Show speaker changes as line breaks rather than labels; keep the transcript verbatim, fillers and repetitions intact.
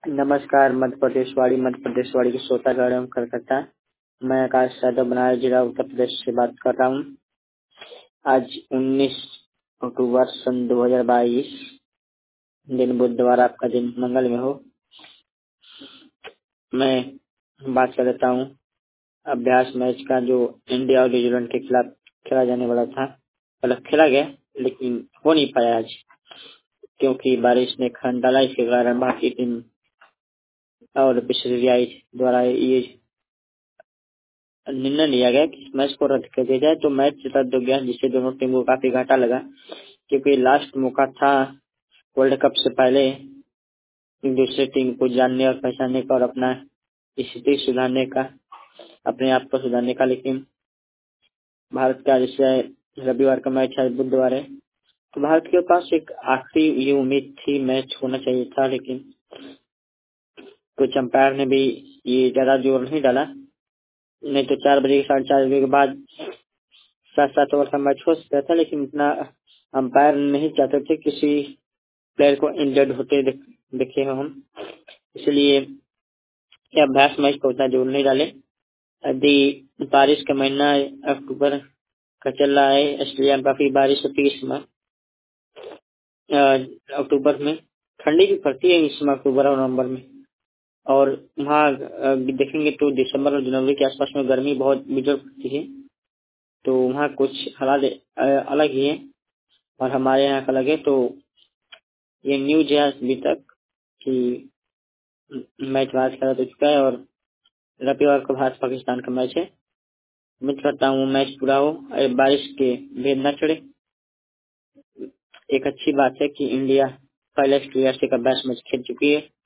नमस्कार। मध्य प्रदेश वाड़ी मध्य प्रदेश वाड़ी के श्रोतागण एवं कलकत्ता। मैं आकाश यादव बनारस जिला उत्तर प्रदेश से बात कर रहा हूँ। आज उन्नीस अक्टूबर सन दो हजार बाईस, दिन बुधवार, आपका दिन मंगल में हो। मैं बात कर लेता हूँ अभ्यास मैच का, जो इंडिया और न्यूजीलैंड के खिलाफ खेला जाने वाला था। मतलब खेला गया लेकिन हो नहीं पाया आज, क्योंकि बारिश ने खंड डाला। इसके कारण भारतीय टीम और बीसीसीआई द्वारा ये निर्णय लिया गया कि इस मैच को रद्द कर दिया जाए। तो मैच रद्द हो गया, जिससे दोनों टीम को काफी घाटा लगा, क्योंकि लास्ट मौका था वर्ल्ड कप से पहले दूसरी टीम को जानने और पहचानने का और अपना स्थिति सुधारने का, अपने आप को सुधारने का। लेकिन भारत का जैसे रविवार का मैच है, बुधवार है, तो भारत के पास एक आखिरी ये उम्मीद थी, मैच होना चाहिए था। लेकिन कुछ अंपायर ने भी ये ज्यादा जोर नहीं डाला, नहीं तो चार बजे साढ़े चार बजे के बाद सात सात ओवर का मैच हो सकता था। लेकिन इतना अंपायर नहीं चाहते थे किसी प्लेयर को इंजर्ड होते देख, देखे हो हम, इसलिए ये अभ्यास मैच को उतना जोर नहीं डाले। यदि बारिश का महीना अक्टूबर का चल रहा है, ऑस्ट्रेलिया में काफी बारिश होती है इस समय अक्टूबर में, ठंडी भी पड़ती है इस समय अक्टूबर और नवंबर में। और वहाँ देखेंगे तो दिसंबर और जनवरी के आसपास में गर्मी बहुत बिजोड़ पड़ती है। तो वहाँ कुछ हालात अलग ही है और हमारे यहाँ का अलग है। तो ये न्यूज है अभी तक कि मैच भारत खेला तो चुका है और रविवार को भारत पाकिस्तान का मैच है। उम्मीद करता हूँ मैच पूरा हो, बारिश के भेद न चढ़े। एक अच्छी बात है कि इंडिया पहले ऑस्ट्रेलिया से का बेस्ट मैच खेल चुकी है।